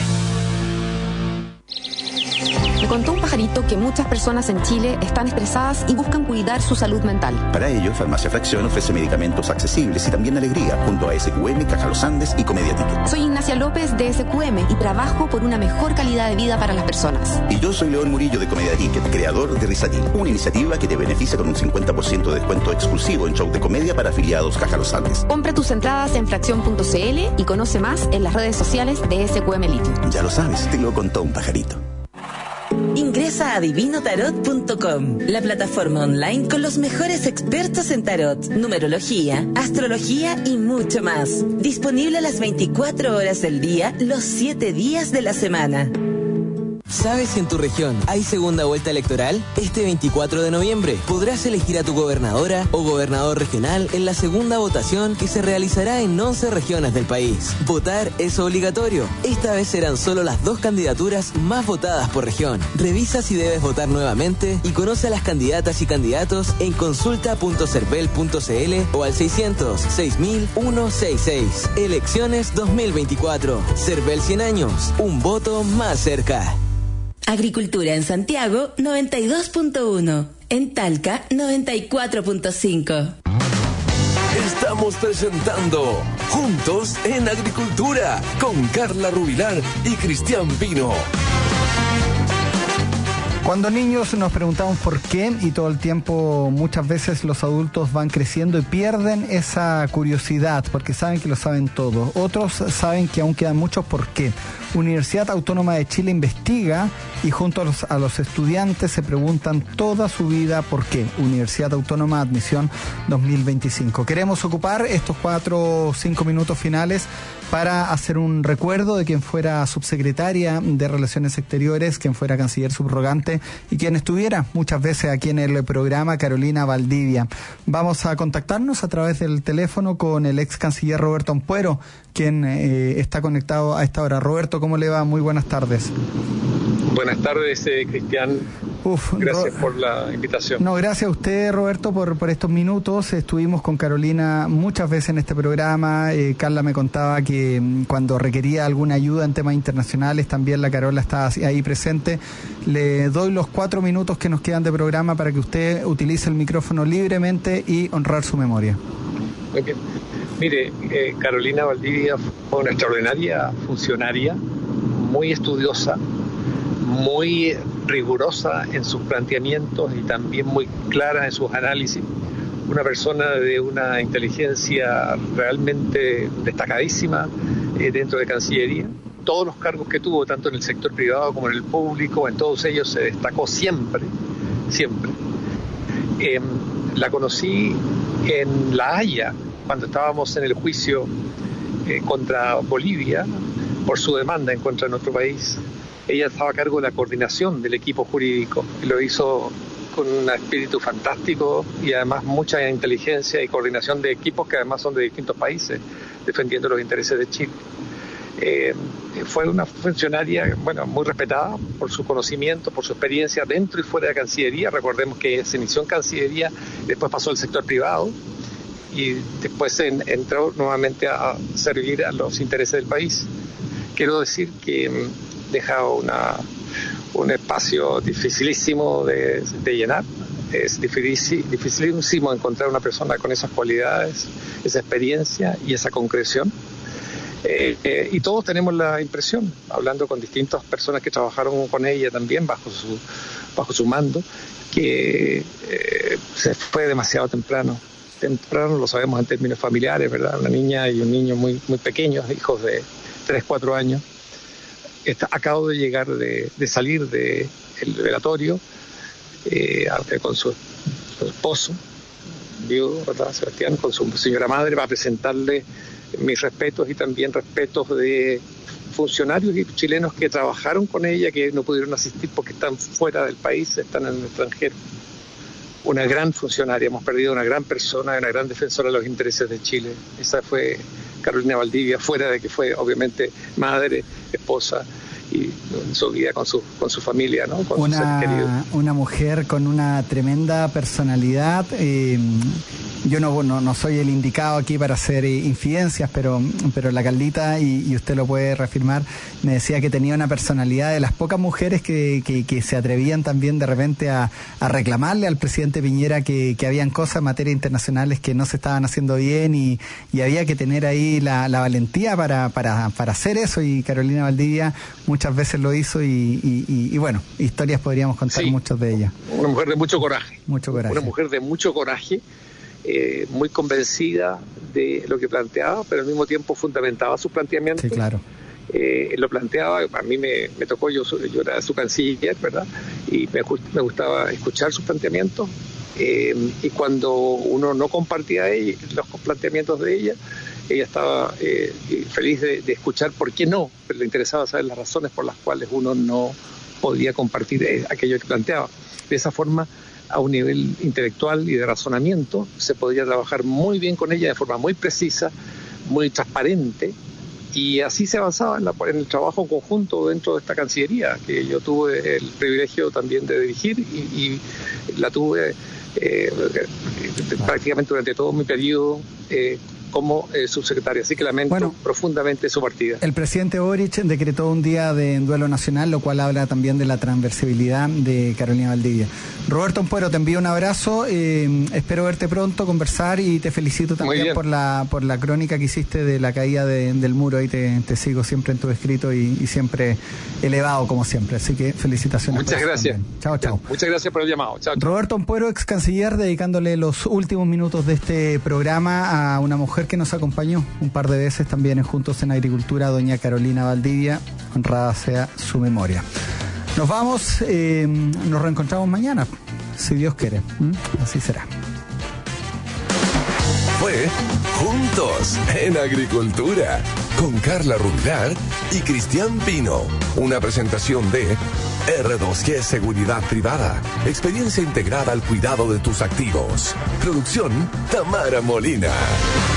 Me contó un pajarito que muchas personas en Chile están estresadas y buscan cuidar su salud mental. Para ello, Farmacia Fracción ofrece medicamentos accesibles y también alegría, junto a SQM, Caja Los Andes y Comedia Ticket. Soy Ignacia López de SQM y trabajo por una mejor calidad de vida para las personas. Y yo soy León Murillo de Comedia Ticket, creador de Risatil, una iniciativa que te beneficia con un 50% de descuento exclusivo en show de comedia para afiliados Caja Los Andes. Compra tus entradas en fracción.cl y conoce más en las redes sociales de SQM Litio. Ya lo sabes, te lo contó un pajarito. Ingresa a divinotarot.com, la plataforma online con los mejores expertos en tarot, numerología, astrología y mucho más. Disponible a las 24 horas del día, los 7 días de la semana. ¿Sabes si en tu región hay segunda vuelta electoral? Este 24 de noviembre podrás elegir a tu gobernadora o gobernador regional en la segunda votación que se realizará en 11 regiones del país. Votar es obligatorio. Esta vez serán solo las 2 candidaturas más votadas por región. Revisa si debes votar nuevamente y conoce a las candidatas y candidatos en consulta.cervel.cl o al 600-6000-166. Elecciones 2024. Cervel 100 años. Un voto más cerca. Agricultura en Santiago, 92.1. En Talca, 94.5. Estamos presentando Juntos en Agricultura con Carla Rubilar y Cristian Pino. Cuando niños nos preguntamos por qué y todo el tiempo muchas veces los adultos van creciendo y pierden esa curiosidad porque saben que lo saben todo. Otros saben que aún quedan muchos por qué. Universidad Autónoma de Chile investiga y junto a los estudiantes se preguntan toda su vida por qué. Universidad Autónoma Admisión 2025. Queremos ocupar estos 4 o 5 minutos finales para hacer un recuerdo de quien fuera subsecretaria de Relaciones Exteriores, quien fuera canciller subrogante y quien estuviera muchas veces aquí en el programa, Carolina Valdivia. Vamos a contactarnos a través del teléfono con el ex canciller Roberto Ampuero, quien está conectado a esta hora. Roberto, ¿cómo le va? Muy buenas tardes. Buenas tardes, Cristian. Gracias por la invitación. No, gracias a usted, Roberto, por estos minutos. Estuvimos con Carolina muchas veces en este programa. Carla me contaba que cuando requería alguna ayuda en temas internacionales, también la Carola está ahí presente. Le doy los 4 minutos que nos quedan de programa para que usted utilice el micrófono libremente y honrar su memoria. Muy bien. Mire, Carolina Valdivia fue una extraordinaria funcionaria, muy estudiosa, muy rigurosa en sus planteamientos y también muy clara en sus análisis. Una persona de una inteligencia realmente destacadísima dentro de Cancillería. Todos los cargos que tuvo, tanto en el sector privado como en el público, en todos ellos se destacó siempre, siempre. La conocí en La Haya, cuando estábamos en el juicio contra Bolivia por su demanda en contra de nuestro país. Ella estaba a cargo de la coordinación del equipo jurídico y lo hizo con un espíritu fantástico y además mucha inteligencia y coordinación de equipos que además son de distintos países defendiendo los intereses de Chile. Fue una funcionaria, muy respetada por su conocimiento, por su experiencia dentro y fuera de Cancillería. Recordemos que se inició en Cancillería, después pasó al sector privado y después entró nuevamente a servir a los intereses del país. Quiero decir que deja un espacio dificilísimo de llenar. Es dificilísimo encontrar una persona con esas cualidades, esa experiencia y esa concreción. Y todos tenemos la impresión, hablando con distintas personas que trabajaron con ella también bajo su mando, que se fue demasiado temprano. Temprano lo sabemos en términos familiares, ¿verdad? Una niña y un niño muy, muy pequeños, hijos de 3, 4 años. Acabo de llegar de salir del velatorio con su esposo, viudo, ¿verdad? Sebastián, con su señora madre, para presentarle mis respetos y también respetos de funcionarios y chilenos que trabajaron con ella, que no pudieron asistir porque están fuera del país, están en el extranjero. una gran funcionaria, hemos perdido una gran persona, una gran defensora de los intereses de Chile. Esa fue Carolina Valdivia, fuera de que fue obviamente madre, esposa y en su vida con su familia, ¿no? Con sus seres queridos. Una mujer con una tremenda personalidad. Yo no soy el indicado aquí para hacer infidencias, pero la Carlita, y usted lo puede reafirmar, me decía que tenía una personalidad de las pocas mujeres que se atrevían también de repente a reclamarle al presidente Piñera que habían cosas en materia internacionales que no se estaban haciendo bien y había que tener ahí la valentía para hacer eso, y Carolina Valdivia muchas veces lo hizo y bueno, historias podríamos contar muchas de ellas. Una mujer de mucho coraje. Mucho coraje. Una mujer de mucho coraje. Muy convencida de lo que planteaba, pero al mismo tiempo fundamentaba sus planteamientos. Sí, claro. Lo planteaba, a mí me tocó, yo era su canciller, ¿verdad? Y me gustaba escuchar sus planteamientos. Y cuando uno no compartía los planteamientos de ella estaba feliz de escuchar por qué no, pero le interesaba saber las razones por las cuales uno no podía compartir aquello que planteaba. De esa forma, a un nivel intelectual y de razonamiento, se podía trabajar muy bien con ella de forma muy precisa, muy transparente, y así se avanzaba en el trabajo conjunto dentro de esta Cancillería, que yo tuve el privilegio también de dirigir y la tuve prácticamente durante todo mi periodo como subsecretaria, así que lamento profundamente su partida. El presidente Boric decretó un día de duelo nacional, lo cual habla también de la transversalidad de Carolina Valdivia. Roberto Ampuero, te envío un abrazo, espero verte pronto, conversar, y te felicito también por la crónica que hiciste de la caída del muro. Ahí te sigo siempre en tu escrito y siempre elevado como siempre, así que felicitaciones. Muchas gracias. Chao. Muchas gracias por el llamado. Chao. Roberto Ampuero, ex canciller, dedicándole los últimos minutos de este programa a una mujer que nos acompañó un par de veces también en Juntos en Agricultura, doña Carolina Valdivia, honrada sea su memoria. Nos vamos, nos reencontramos mañana, si Dios quiere. Así será. Fue Juntos en Agricultura, con Carla Rubilar y Cristian Pino. Una presentación de R2G Seguridad Privada. Experiencia integrada al cuidado de tus activos. Producción Tamara Molina.